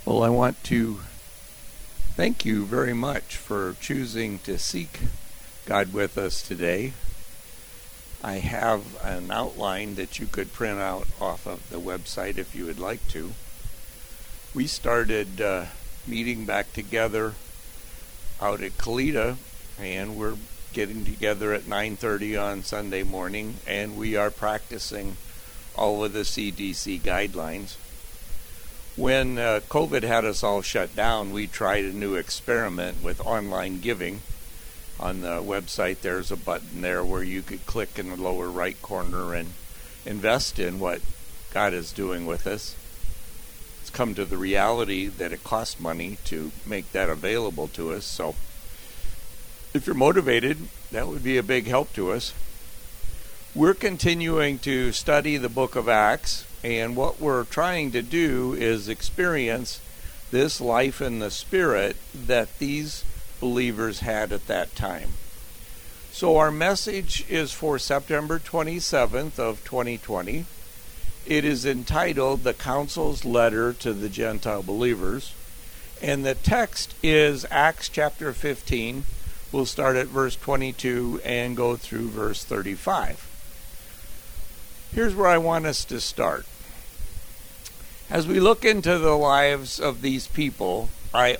Well, I want to thank you very much for choosing to seek God with us today. I have an outline that you could print out off of the website if you would like to. We started meeting back together out at Kalita, and we're getting together at 9:30 on Sunday morning, and we are practicing all of the CDC guidelines. When COVID had us all shut down, we tried a new experiment with online giving. On the website, there's a button there where you could click in the lower right corner and invest in what God is doing with us. It's come to the reality that it costs money to make that available to us. So if you're motivated, that would be a big help to us. We're continuing to study the book of Acts, and what we're trying to do is experience this life in the Spirit that these believers had at that time. So our message is for September 27th of 2020. It is entitled The Council's Letter to the Gentile Believers, and the text is Acts chapter 15. We'll start at verse 22 and go through verse 35. Here's where I want us to start. As we look into the lives of these people, I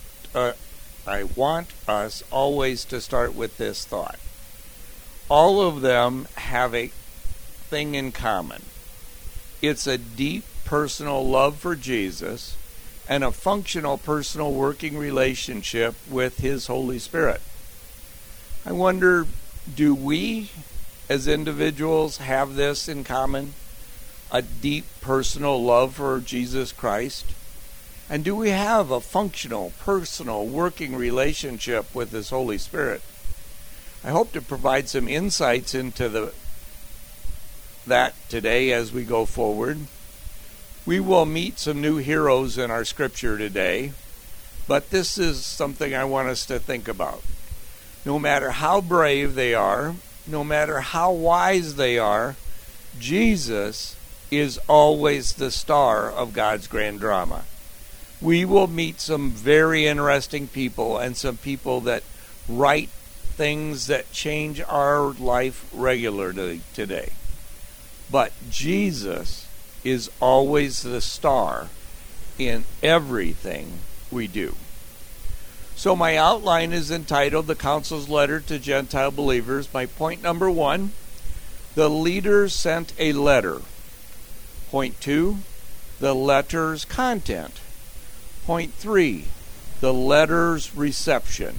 want us always to start with this thought. All of them have a thing in common. It's a deep personal love for Jesus and a functional personal working relationship with His Holy Spirit. I wonder, do we as individuals have this in common? A deep personal love for Jesus Christ? And do we have a functional, personal, working relationship with His Holy Spirit? I hope to provide some insights into that today as we go forward. We will meet some new heroes in our scripture today, but this is something I want us to think about. No matter how brave they are, no matter how wise they are, Jesus is always the star of God's grand drama. We will meet some very interesting people and some people that write things that change our life regularly today. But Jesus is always the star in everything we do. So my outline is entitled The Council's Letter to Gentile Believers. My point number 1, the leaders sent a letter. Point 2, the letter's content. Point 3, the letter's reception.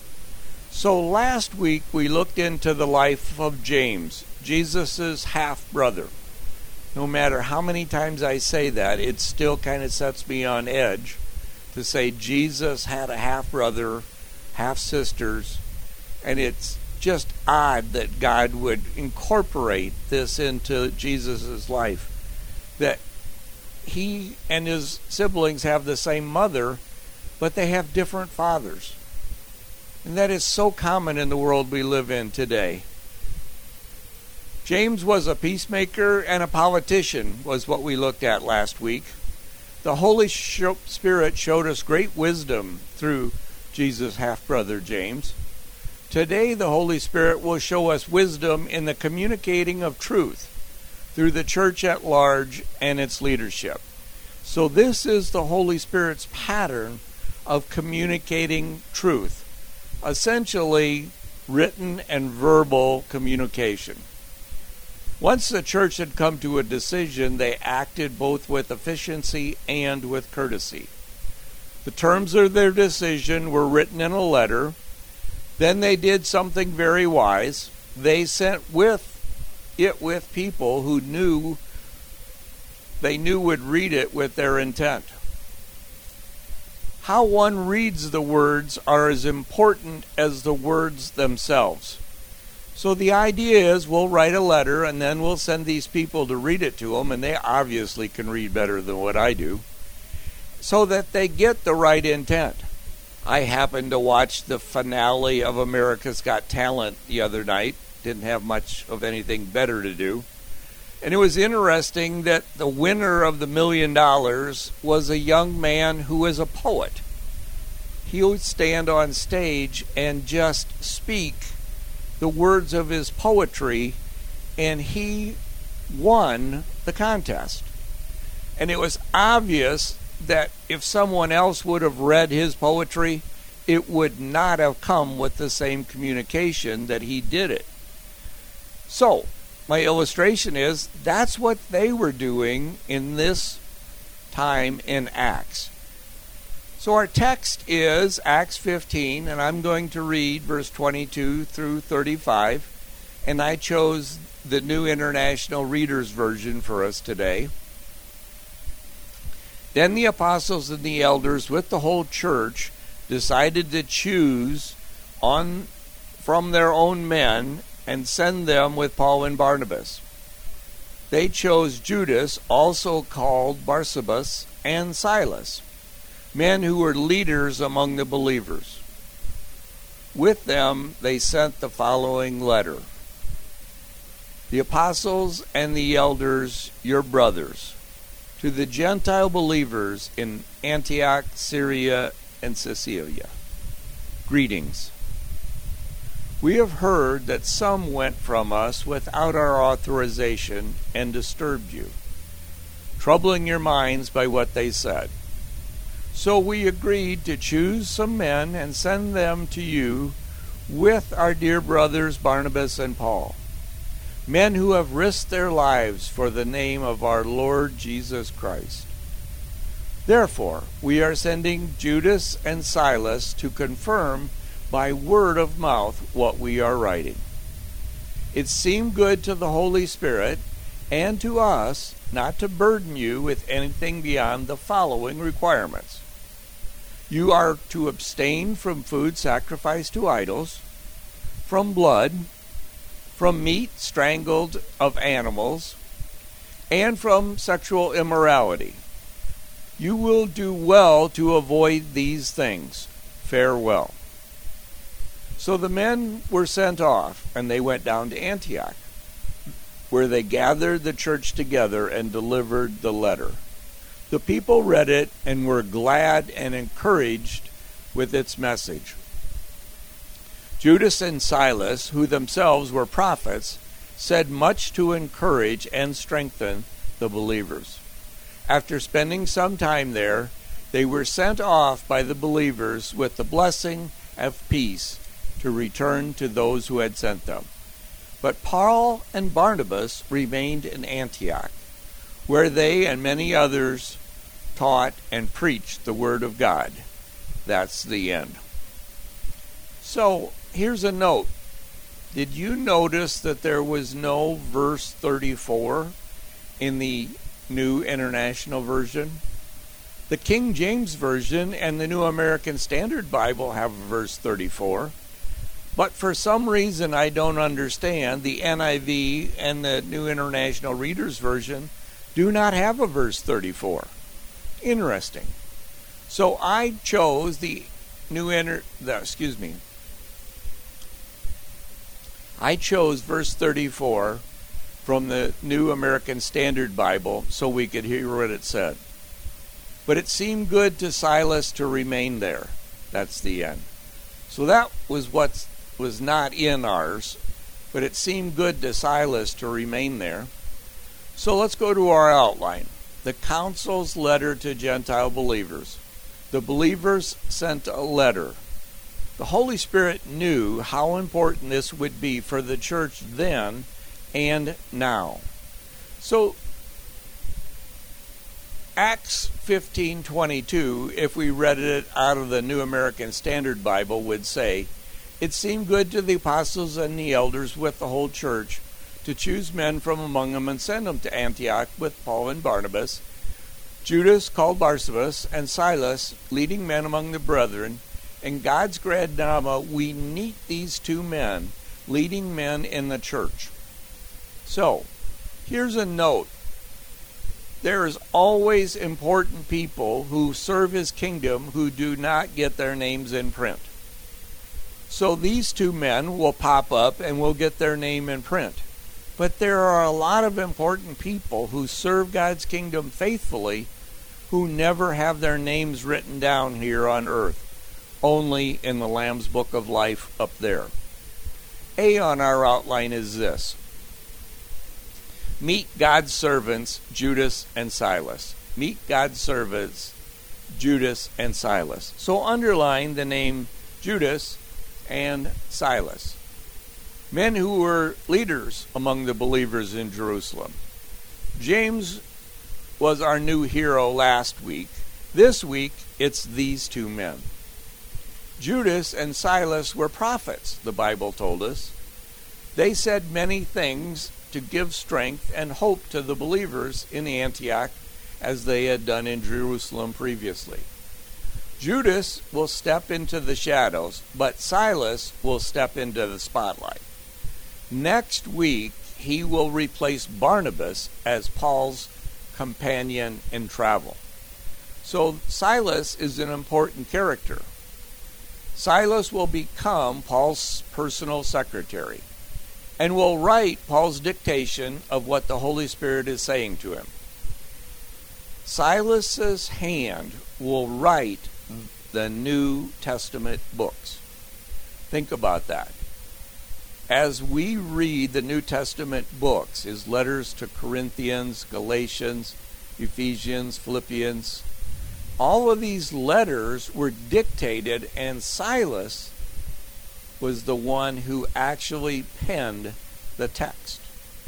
So last week we looked into the life of James, Jesus' half-brother. No matter how many times I say that, it still kind of sets me on edge to say Jesus had a half-brother, half-sisters, and it's just odd that God would incorporate this into Jesus' life. That he and his siblings have the same mother, but they have different fathers. And that is so common in the world we live in today. James was a peacemaker and a politician, was what we looked at last week. The Holy Spirit showed us great wisdom through Jesus' half-brother James. Today, the Holy Spirit will show us wisdom in the communicating of truth through the church at large and its leadership. So this is the Holy Spirit's pattern of communicating truth, essentially written and verbal communication. Once the church had come to a decision, they acted both with efficiency and with courtesy. The terms of their decision were written in a letter. Then they did something very wise. They sent with people who knew would read it with their intent. How one reads the words are as important as the words themselves. So the idea is we'll write a letter and then we'll send these people to read it to them, and they obviously can read better than what I do, so that they get the right intent. I happened to watch the finale of America's Got Talent the other night. Didn't have much of anything better to do. And it was interesting that the winner of the $1 million was a young man who was a poet. He would stand on stage and just speak the words of his poetry, and he won the contest. And it was obvious that if someone else would have read his poetry, it would not have come with the same communication that he did it. So, my illustration is that's what they were doing in this time in Acts. So our text is Acts 15, and I'm going to read verse 22 through 35, and I chose the New International Reader's Version for us today. Then the apostles and the elders with the whole church decided to choose from their own men and send them with Paul and Barnabas. They chose Judas, also called Barsabas, and Silas, men who were leaders among the believers. With them they sent the following letter. The apostles and the elders, your brothers, to the Gentile believers in Antioch, Syria, and Cilicia. Greetings. We have heard that some went from us without our authorization and disturbed you, troubling your minds by what they said. So we agreed to choose some men and send them to you with our dear brothers Barnabas and Paul, men who have risked their lives for the name of our Lord Jesus Christ. Therefore, we are sending Judas and Silas to confirm by word of mouth what we are writing. It seemed good to the Holy Spirit and to us not to burden you with anything beyond the following requirements. You are to abstain from food sacrificed to idols, from blood, from meat strangled of animals, and from sexual immorality. You will do well to avoid these things. Farewell. So the men were sent off, and they went down to Antioch, where they gathered the church together and delivered the letter. The people read it and were glad and encouraged with its message. Judas and Silas, who themselves were prophets, said much to encourage and strengthen the believers. After spending some time there, they were sent off by the believers with the blessing of peace to return to those who had sent them. But Paul and Barnabas remained in Antioch, where they and many others taught and preached the word of God. That's the end. So, here's a note. Did you notice that there was no verse 34 in the New International Version? The King James Version and the New American Standard Bible have verse 34. But for some reason I don't understand, the NIV and the New International Reader's Version do not have a verse 34. Interesting. So I chose I chose verse 34 from the New American Standard Bible so we could hear what it said. But it seemed good to Silas to remain there. That's the end. So that was what was not in ours, but it seemed good to Silas to remain there. So let's go to our outline. The council's letter to Gentile believers. The believers sent a letter. The Holy Spirit knew how important this would be for the church then and now. So Acts 15:22, if we read it out of the New American Standard Bible, would say, it seemed good to the apostles and the elders with the whole church to choose men from among them and send them to Antioch with Paul and Barnabas, Judas called Barsabas, and Silas, leading men among the brethren. In God's great drama, we meet these two men, leading men in the church. So, here's a note. There is always important people who serve his kingdom who do not get their names in print. So these two men will pop up and will get their name in print. But there are a lot of important people who serve God's kingdom faithfully who never have their names written down here on earth, only in the Lamb's Book of Life up there. A on our outline is this: meet God's servants, Judas and Silas. Meet God's servants, Judas and Silas. So underline the name Judas and Silas. Men who were leaders among the believers in Jerusalem. James was our new hero last week. This week, it's these two men. Judas and Silas were prophets, the Bible told us. They said many things to give strength and hope to the believers in Antioch as they had done in Jerusalem previously. Judas will step into the shadows, but Silas will step into the spotlight. Next week, he will replace Barnabas as Paul's companion in travel. So Silas is an important character. Silas will become Paul's personal secretary and will write Paul's dictation of what the Holy Spirit is saying to him. Silas's hand will write the New Testament books. Think about that. As we read the New Testament books, his letters to Corinthians, Galatians, Ephesians, Philippians, all of these letters were dictated, and Silas was the one who actually penned the text.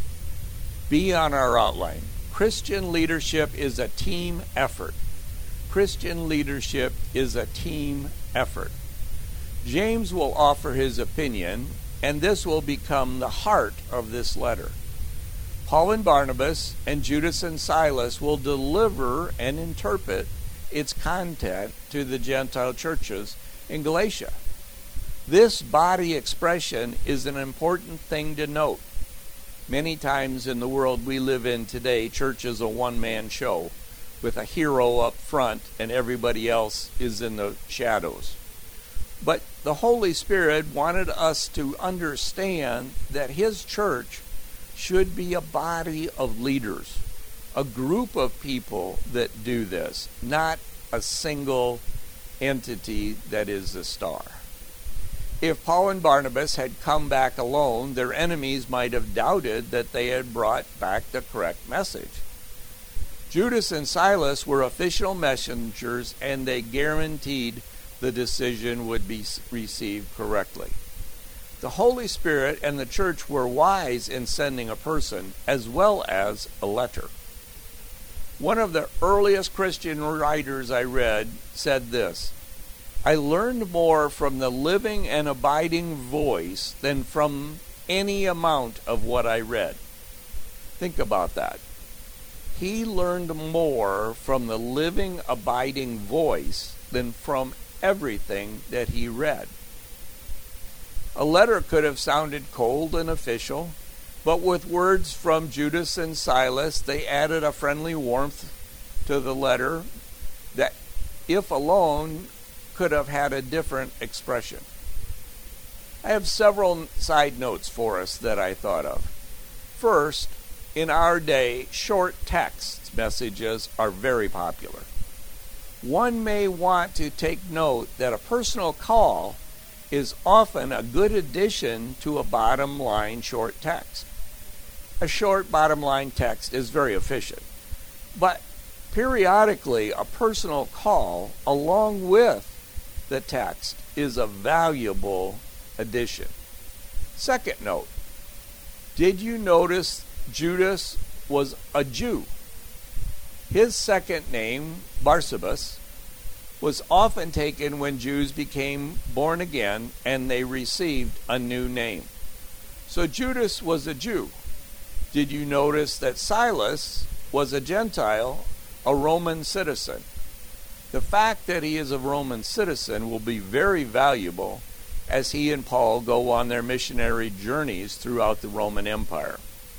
B on our outline. Christian leadership is a team effort. Christian leadership is a team effort. James will offer his opinion, and this will become the heart of this letter. Paul and Barnabas and Judas and Silas will deliver and interpret its content to the Gentile churches in Galatia. This body expression is an important thing to note. Many times in the world we live in today, church is a one-man show with a hero up front and everybody else is in the shadows. But the Holy Spirit wanted us to understand that His church should be a body of leaders, a group of people that do this, not a single entity that is the star. If Paul and Barnabas had come back alone, their enemies might have doubted that they had brought back the correct message. Judas and Silas were official messengers, and they guaranteed the decision would be received correctly. The Holy Spirit and the church were wise in sending a person as well as a letter. One of the earliest Christian writers I read said this: I learned more from the living and abiding voice than from any amount of what I read. Think about that. He learned more from the living, abiding voice than from everything that he read. A letter could have sounded cold and official, but with words from Judas and Silas, they added a friendly warmth to the letter that, if alone, could have had a different expression. I have several side notes for us that I thought of. First, in our day, short text messages are very popular. One may want to take note that a personal call is often a good addition to a bottom line short text. A short bottom line text is very efficient, but periodically a personal call along with the text is a valuable addition. Second note, did you notice Judas was a Jew? His second name, Barsabas, was often taken when Jews became born again and they received a new name. So Judas was a Jew. Did you notice that Silas was a Gentile, a Roman citizen? The fact that he is a Roman citizen will be very valuable as he and Paul go on their missionary journeys throughout the Roman Empire.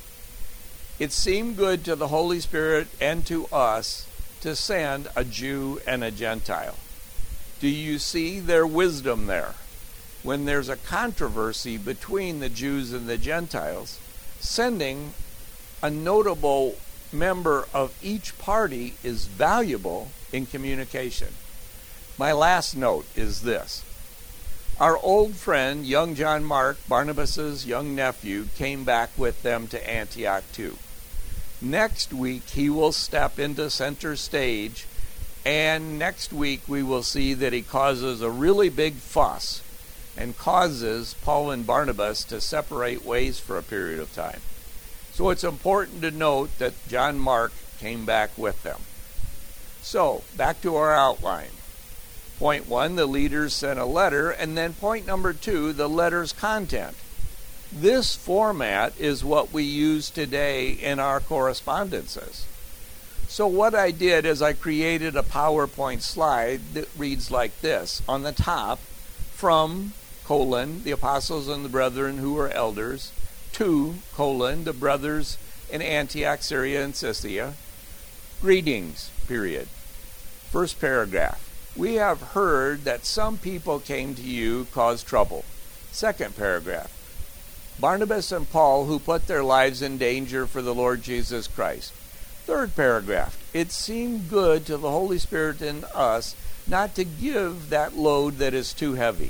It seemed good to the Holy Spirit and to us to send a Jew and a Gentile. Do you see their wisdom there? When there's a controversy between the Jews and the Gentiles, sending a notable member of each party is valuable in communication. My last note is this. Our old friend, young John Mark, Barnabas's young nephew, came back with them to Antioch too. Next week, he will step into center stage, and next week we will see that he causes a really big fuss and causes Paul and Barnabas to separate ways for a period of time. So it's important to note that John Mark came back with them. So, back to our outline. Point 1, the leaders sent a letter, and then point number 2, the letter's content. This format is what we use today in our correspondences. So what I did is I created a PowerPoint slide that reads like this. On the top, from, the apostles and the brethren who were elders, to, the brothers in Antioch, Syria, and Cilicia, greetings, period. First paragraph. We have heard that some people came to you, caused trouble. Second paragraph. Barnabas and Paul, who put their lives in danger for the Lord Jesus Christ. Third paragraph. It seemed good to the Holy Spirit in us not to give that load that is too heavy.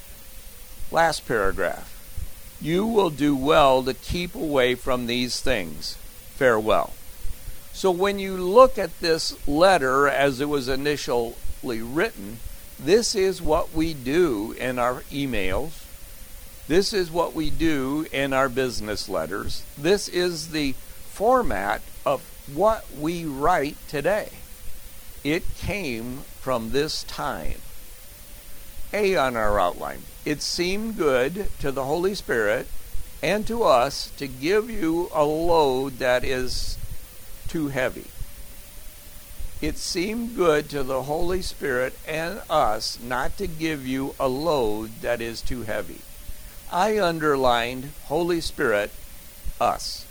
Last paragraph. You will do well to keep away from these things. Farewell. So when you look at this letter as it was initially written, this is what we do in our emails. This is what we do in our business letters. This is the format of what we write today. It came from this time. A on our outline. It seemed good to the Holy Spirit and to us to give you a load that is too heavy. It seemed good to the Holy Spirit and us not to give you a load that is too heavy. I underlined Holy Spirit, us.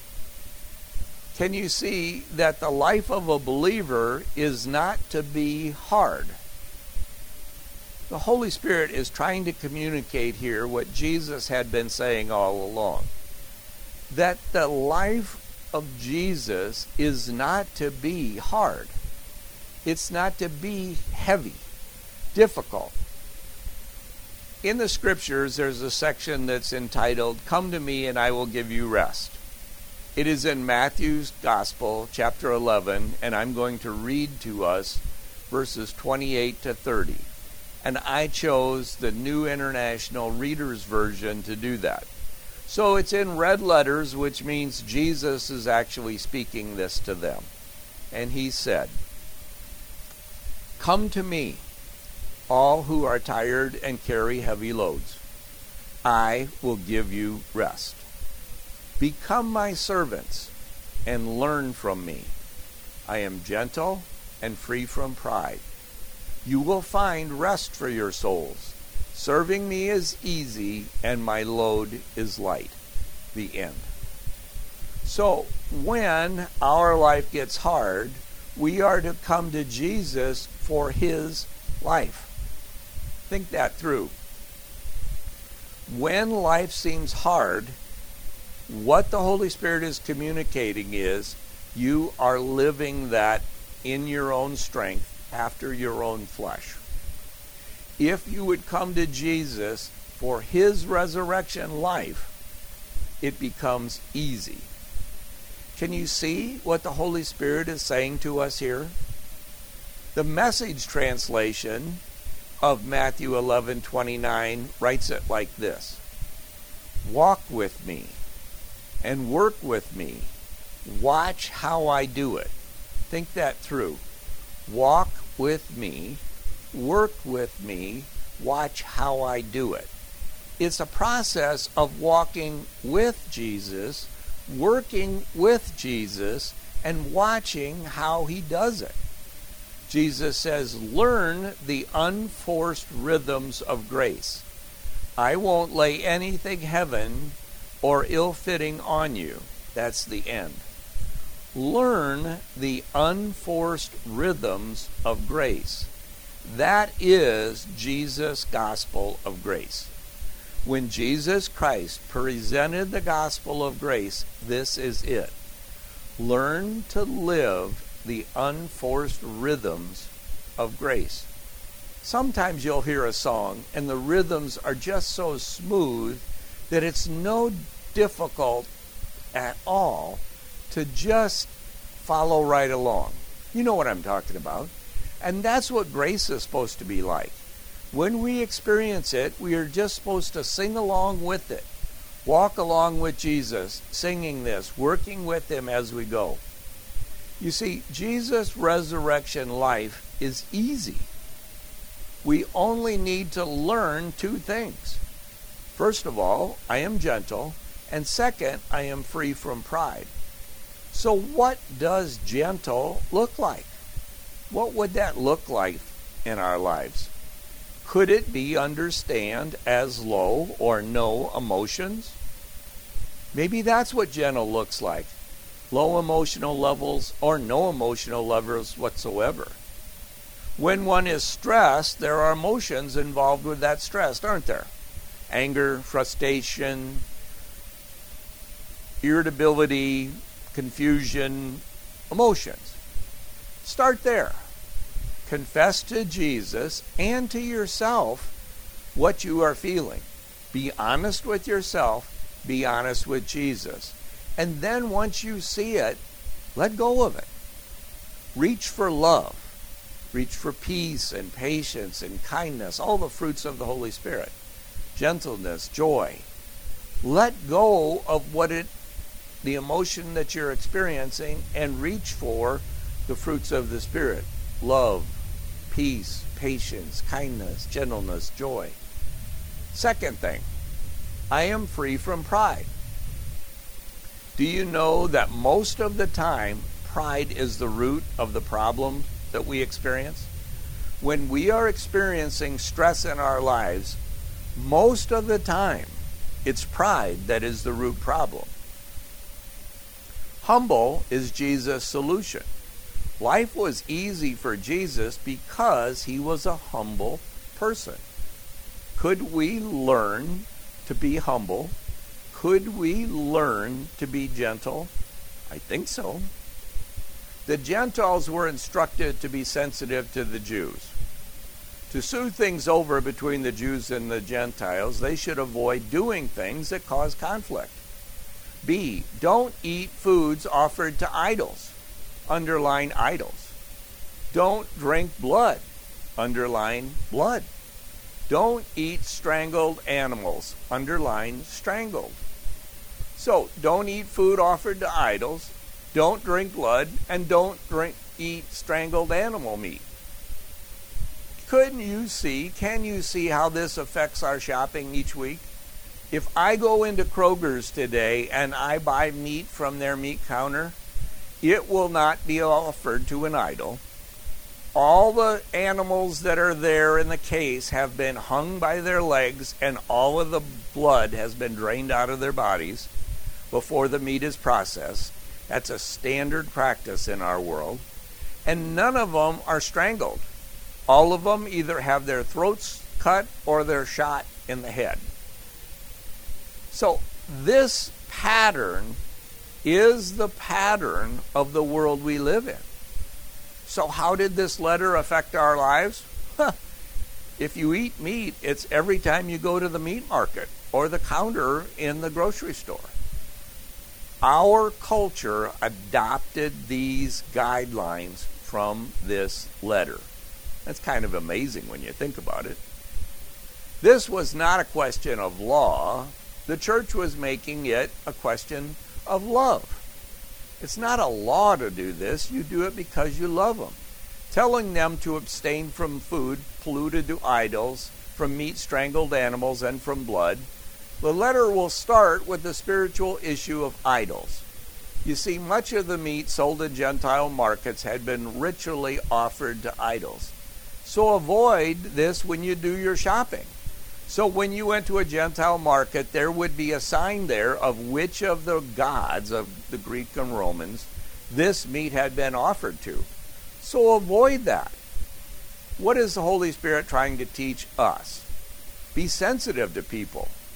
Can you see that the life of a believer is not to be hard? The Holy Spirit is trying to communicate here what Jesus had been saying all along. That the life of Jesus is not to be hard. It's not to be heavy, difficult. In the scriptures, there's a section that's entitled, Come to me and I will give you rest. It is in Matthew's Gospel, chapter 11, and I'm going to read to us verses 28 to 30. And I chose the New International Reader's Version to do that. So it's in red letters, which means Jesus is actually speaking this to them. And he said, Come to me, all who are tired and carry heavy loads. I will give you rest. Become my servants and learn from me. I am gentle and free from pride. You will find rest for your souls. Serving me is easy and my load is light. The end. So when our life gets hard, we are to come to Jesus for his life. Think that through. When life seems hard, what the Holy Spirit is communicating is you are living that in your own strength after your own flesh. If you would come to Jesus for his resurrection life, it becomes easy. Can you see what the Holy Spirit is saying to us here? The Message translation of Matthew 11:29 writes it like this. Walk with me and work with me. Watch how I do it. Think that through. Walk with me, work with me, watch how I do it. It's a process of walking with Jesus, working with Jesus, and watching how he does it. Jesus says, learn the unforced rhythms of grace. I won't lay anything heavy or ill-fitting on you. That's the end. Learn the unforced rhythms of grace. That is Jesus' gospel of grace. When Jesus Christ presented the gospel of grace, this is it. Learn to live the unforced rhythms of grace. Sometimes you'll hear a song and the rhythms are just so smooth that it's no difficult at all to just follow right along. You know what I'm talking about. And that's what grace is supposed to be like. When we experience it, we are just supposed to sing along with it. Walk along with Jesus, singing this, working with him as we go. You see, Jesus' resurrection life is easy. We only need to learn two things. First of all, I am gentle, and second, I am free from pride. So what does gentle look like? What would that look like in our lives? Could it be understand as low or no emotions? Maybe that's what gentle looks like. Low emotional levels or no emotional levels whatsoever. When one is stressed, there are emotions involved with that stress, aren't there? Anger, frustration, irritability, confusion, emotions. Start there. Confess to Jesus and to yourself what you are feeling. Be honest with yourself. Be honest with Jesus. And then once you see it, let go of it. Reach for love. Reach for peace and patience and kindness, all the fruits of the Holy Spirit. Gentleness, joy. Let go of the emotion that you're experiencing and reach for the fruits of the Spirit. Love, peace, patience, kindness, gentleness, joy. Second thing, I am free from pride. Do you know that most of the time, pride is the root of the problem that we experience? When we are experiencing stress in our lives, most of the time, it's pride that is the root problem. Humble is Jesus' solution. Life was easy for Jesus because he was a humble person. Could we learn to be humble? Could we learn to be gentle? I think so. The Gentiles were instructed to be sensitive to the Jews. To soothe things over between the Jews and the Gentiles, they should avoid doing things that cause conflict. B, don't eat foods offered to idols. Underline idols. Don't drink blood. Underline blood. Don't eat strangled animals. Underline strangled. So, don't eat food offered to idols, don't drink blood, and don't eat strangled animal meat. Can you see how this affects our shopping each week? If I go into Kroger's today and I buy meat from their meat counter, it will not be offered to an idol. All the animals that are there in the case have been hung by their legs, and all of the blood has been drained out of their bodies before the meat is processed. That's a standard practice in our world. And none of them are strangled. All of them either have their throats cut or they're shot in the head. So this pattern is the pattern of the world we live in. So how did this letter affect our lives? If you eat meat, it's every time you go to the meat market or the counter in the grocery store. Our culture adopted these guidelines from this letter. That's kind of amazing when you think about it. This was not a question of law. The church was making it a question of love. It's not a law to do this. You do it because you love them. Telling them to abstain from food polluted to idols, from meat, strangled animals, and from blood. The letter will start with the spiritual issue of idols. You see, much of the meat sold in Gentile markets had been ritually offered to idols. So avoid this when you do your shopping. So when you went to a Gentile market, there would be a sign there of which of the gods of the Greek and Romans this meat had been offered to. So avoid that. What is the Holy Spirit trying to teach us? Be sensitive to people.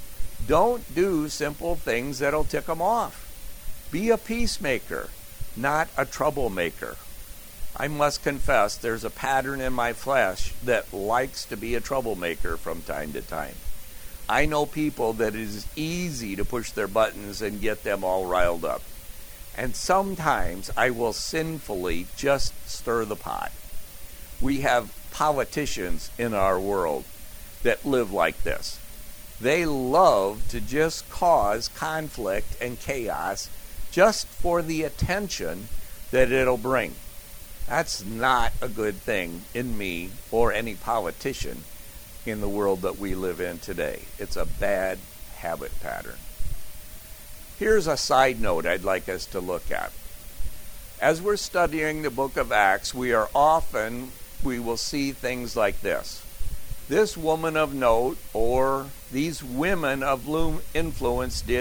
Don't do simple things that'll tick them off. Be a peacemaker, not a troublemaker. I must confess there's a pattern in my flesh that likes to be a troublemaker from time to time. I know people that it is easy to push their buttons and get them all riled up. And sometimes I will sinfully just stir the pot. We have politicians in our world that live like this. They love to just cause conflict and chaos just for the attention that it'll bring. That's not a good thing in me or any politician in the world that we live in today. It's a bad habit pattern. Here's a side note I'd like us to look at. As we're studying the book of Acts, we will see things like this. This woman of note, or these women of influence did ...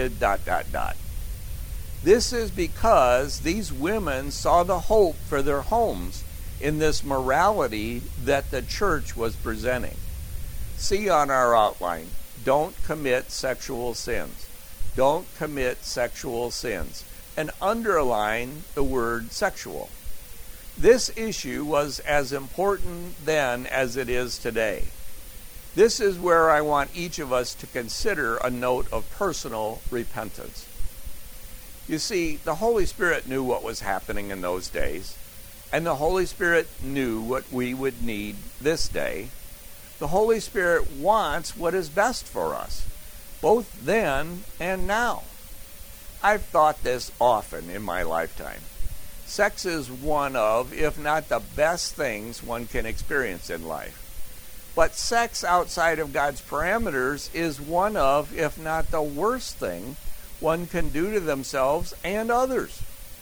This is because these women saw the hope for their homes in this morality that the church was presenting. See on our outline, don't commit sexual sins. Don't commit sexual sins. And underline the word sexual. This issue was as important then as it is today. This is where I want each of us to consider a note of personal repentance. You see, the Holy Spirit knew what was happening in those days, and the Holy Spirit knew what we would need this day. The Holy Spirit wants what is best for us, both then and now. I've thought this often in my lifetime. Sex is one of, if not the best things one can experience in life. But sex outside of God's parameters is one of, if not the worst thing one can do to themselves and others.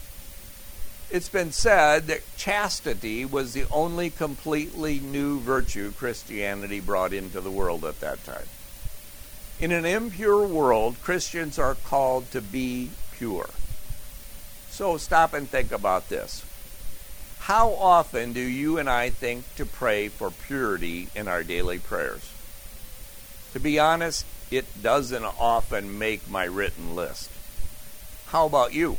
It's been said that chastity was the only completely new virtue Christianity brought into the world at that time. In an impure world, Christians are called to be pure. So stop and think about this. How often do you and I think to pray for purity in our daily prayers? To be honest, it doesn't often make my written list. How about you?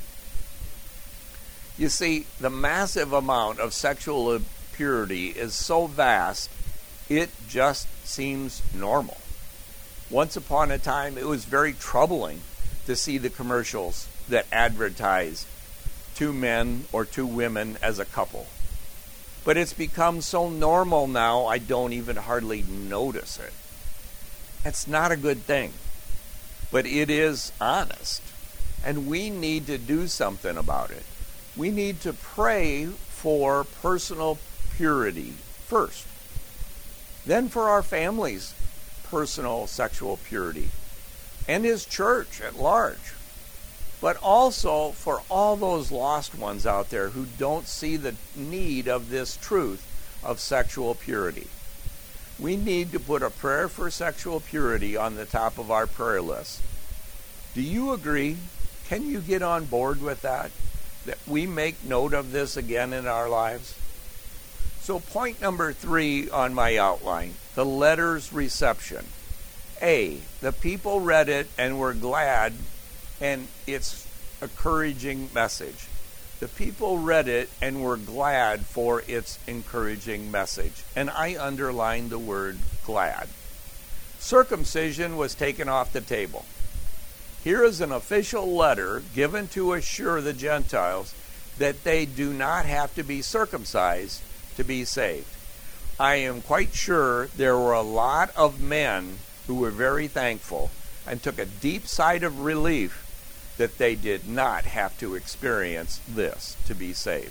You see, the massive amount of sexual impurity is so vast, it just seems normal. Once upon a time, it was very troubling to see the commercials that advertised two men or two women as a couple. But it's become so normal now, I don't even hardly notice it. It's not a good thing, but it is honest, and we need to do something about it. We need to pray for personal purity first, then for our families' personal sexual purity, and His church at large, but also for all those lost ones out there who don't see the need of this truth of sexual purity. We need to put a prayer for sexual purity on the top of our prayer list. Do you agree? Can you get on board with that? That we make note of this again in our lives? So point number 3 on my outline, the letter's reception. A, the people read it and were glad, and it's a encouraging message. The people read it and were glad for its encouraging message. And I underlined the word glad. Circumcision was taken off the table. Here is an official letter given to assure the Gentiles that they do not have to be circumcised to be saved. I am quite sure there were a lot of men who were very thankful and took a deep sigh of relief that they did not have to experience this to be saved.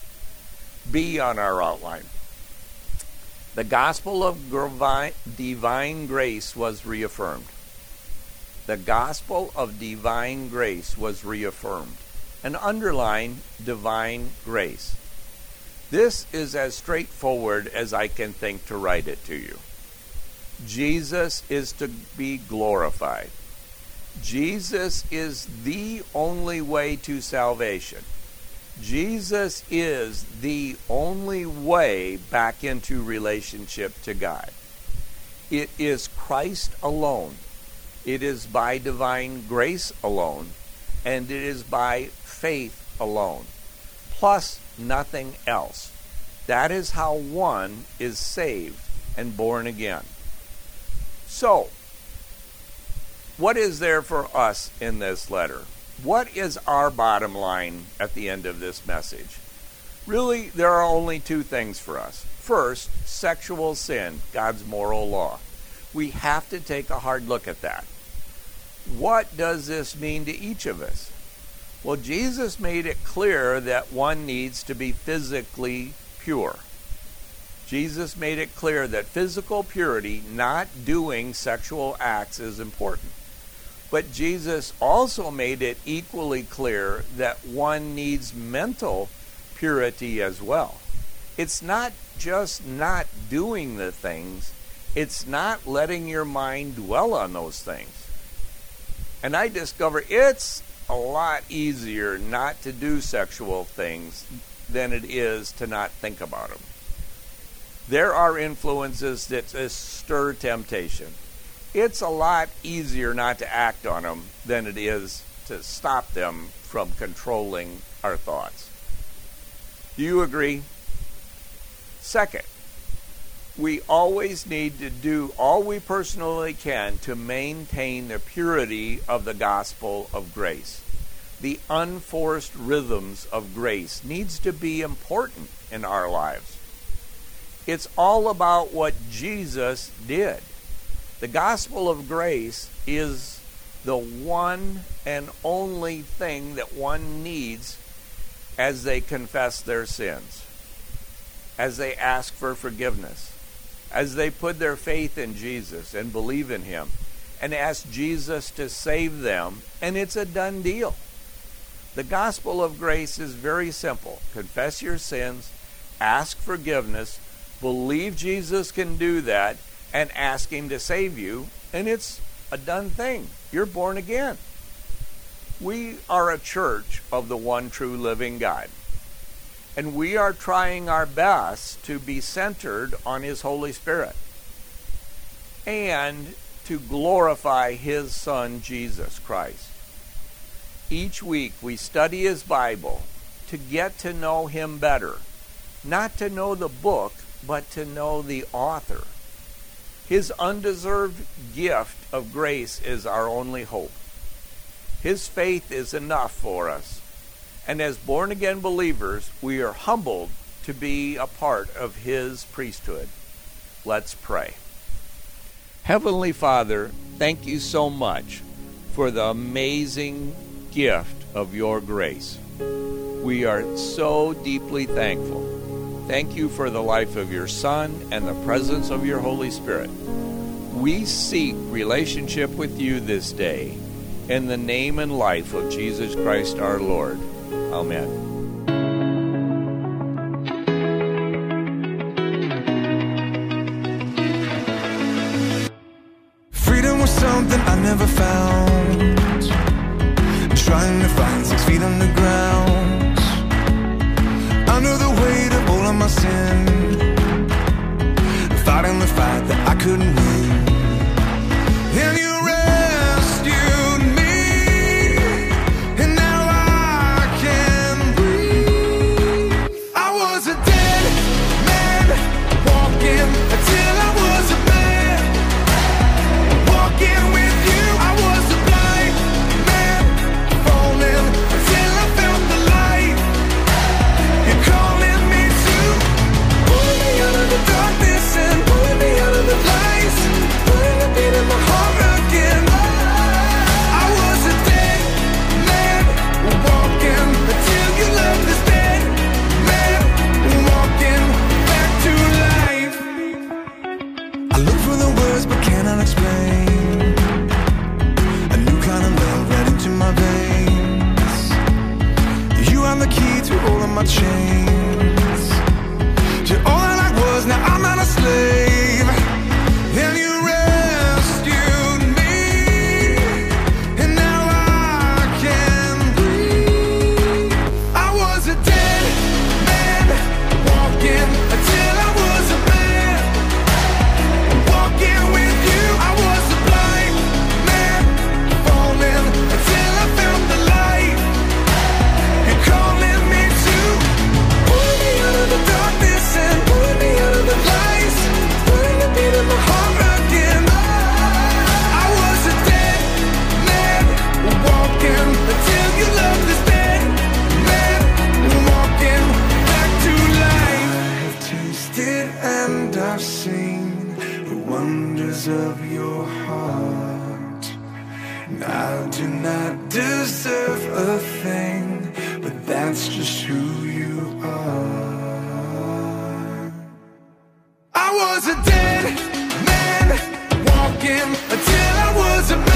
B on our outline. The gospel of divine grace was reaffirmed. The gospel of divine grace was reaffirmed. And underline divine grace. This is as straightforward as I can think to write it to you. Jesus is to be glorified. Jesus is the only way to salvation. Jesus is the only way back into relationship to God. It is Christ alone. It is by divine grace alone, and it is by faith alone, plus nothing else. That is how one is saved and born again. So, what is there for us in this letter? What is our bottom line at the end of this message? Really, there are only two things for us. First, sexual sin, God's moral law. We have to take a hard look at that. What does this mean to each of us? Well, Jesus made it clear that one needs to be physically pure. Jesus made it clear that physical purity, not doing sexual acts, is important. But Jesus also made it equally clear that one needs mental purity as well. It's not just not doing the things, it's not letting your mind dwell on those things. And I discover it's a lot easier not to do sexual things than it is to not think about them. There are influences that stir temptation. It's a lot easier not to act on them than it is to stop them from controlling our thoughts. Do you agree? Second, we always need to do all we personally can to maintain the purity of the gospel of grace. The unforced rhythms of grace needs to be important in our lives. It's all about what Jesus did. The gospel of grace is the one and only thing that one needs as they confess their sins, as they ask for forgiveness, as they put their faith in Jesus and believe in him and ask Jesus to save them, and it's a done deal. The gospel of grace is very simple. Confess your sins, ask forgiveness, believe Jesus can do that, and ask him to save you, and it's a done thing. You're born again. We are a church of the one true living God, and we are trying our best to be centered on his Holy Spirit and to glorify his Son, Jesus Christ. Each week we study his Bible to get to know him better, not to know the book, but to know the author. His undeserved gift of grace is our only hope. His faith is enough for us. And as born-again believers, we are humbled to be a part of his priesthood. Let's pray. Heavenly Father, thank you so much for the amazing gift of your grace. We are so deeply thankful. Thank you for the life of your Son and the presence of your Holy Spirit. We seek relationship with you this day in the name and life of Jesus Christ our Lord. Amen. Freedom was something I never found. Trying to find 6 feet on the ground. Under the weight of all of my sin. Fighting the fight that I couldn't win. And you rescued me. And now I can breathe. I was a dead man walking until I was a man. Walking with you, I was a blind man. Falling until I found the light. You're calling me to pull me out of the darkness and pull me out of the lights. Putting a beat in my heart again. I was a dead man walking until you left this dead man walking back to life. I look for the words but cannot explain. A new kind of love right into my veins. You are the key to all of my chains. You're all that I was, now I'm not a slave. And you rescued me. And now I can breathe. I was a dead man walking until I was a man. Walking with you, I was a blind man. I've seen the wonders of your heart. And I do not deserve a thing, but that's just who you are. I was a dead man walking until I was a